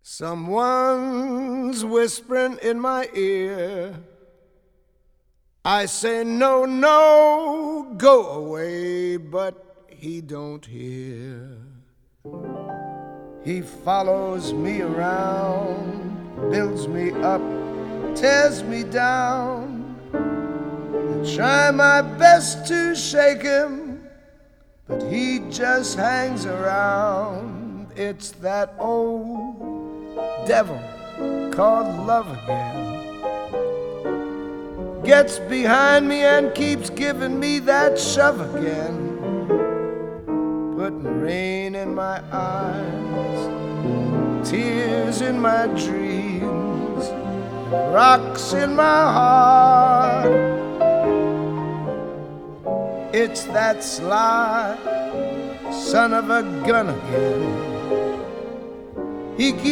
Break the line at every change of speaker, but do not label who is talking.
Someone's whispering in my ear. I say, no, no, go away, but he don't hear. He follows me around, builds me up, tears me down. I try my best to shake him, but he just hangs around. It's that old devil called love again. Gets behind me and keeps giving me that shove again. Putting rain in my eyes, tears in my dreams, rocks in my heart. It's that sly son of a gun again. He keeps